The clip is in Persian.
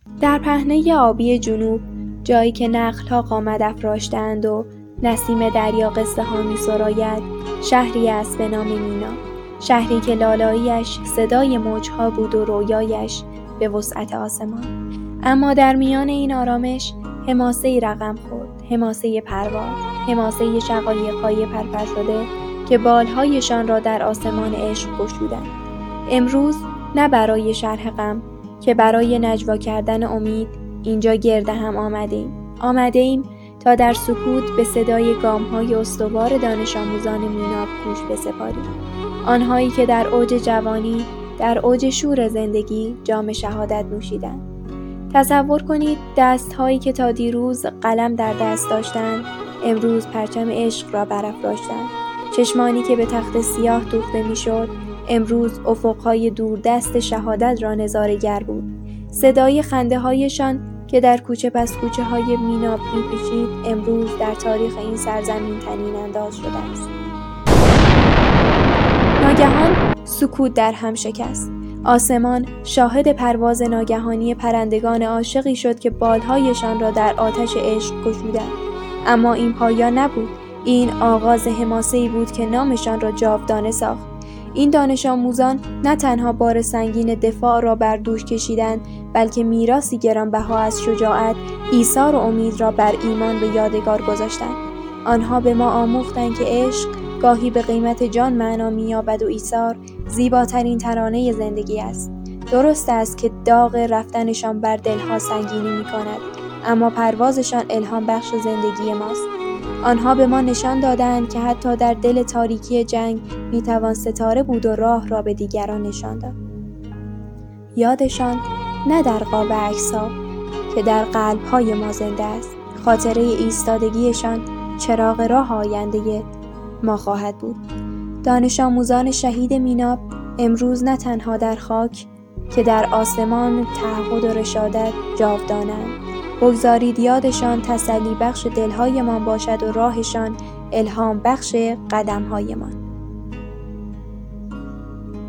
در پهنه آبی جنوب، جایی که نخل‌ها قامت افراشته‌اند و نسیم دریا قصه ها می سراید، شهری است به نام مینا. شهری که لالایی‌اش صدای موجها بود و رویایش به وسعت آسمان. اما در میان این آرامش حماسه‌ای رقم خورد، حماسه پرواز، حماسه شقایق‌های پرپر شده که بالهایشان را در آسمان عشق گشودند. امروز نه برای شرح غم که برای نجوا کردن امید اینجا گرد هم آمده‌ایم تا در سکوت به صدای گام‌های استوار دانش آموزان میناب گوش بسپاریم. آنهایی که در اوج جوانی، در اوج شور زندگی جام شهادت نوشیدند. تصور کنید دست‌هایی که تا دیروز قلم در دست داشتند، امروز پرچم عشق را برافراشتند. چشمانی که به تخت سیاه دوخته می‌شد، امروز افق‌های دوردست شهادت را نظاره‌گر بود. صدای خنده‌هایشان که در کوچه پس کوچه‌های میناب می‌پیچید، امروز در تاریخ این سرزمین طنین انداز شده است. ناگهان سکوت در هم شکست. آسمان شاهد پرواز ناگهانی پرندگان عاشقی شد که بالهایشان را در آتش عشق گشودند. اما این پایان نبود. این آغاز حماسه‌ای بود که نامشان را جاودانه ساخت. این دانش آموزان نه تنها بار سنگین دفاع را بر دوش کشیدند، بلکه میراثی گرانبها از شجاعت، ایثار و امید را بر ایمان به یادگار گذاشتند. آنها به ما آموختند که عشق گاهی به قیمت جان معنا می‌یابد و ایثار زیباترین ترانه زندگی است. درست است که داغ رفتنشان بر دلها سنگینی می‌کند، اما پروازشان الهام بخش زندگی ماست. آنها به ما نشان دادند که حتی در دل تاریکی جنگ می‌توان ستاره بود و راه را به دیگران نشان داد. یادشان نه در قاب عکس‌ها که در قلب‌های ما زنده است. خاطره ایستادگیشان چراغ راه آینده ما خواهد بود. دانش آموزان شهید میناب امروز نه تنها در خاک که در آسمان تعهد و رشادت جاودانند. بگذارید یادشان تسلی بخش دل‌هایمان باشد و راهشان الهام بخش قدم‌هایمان.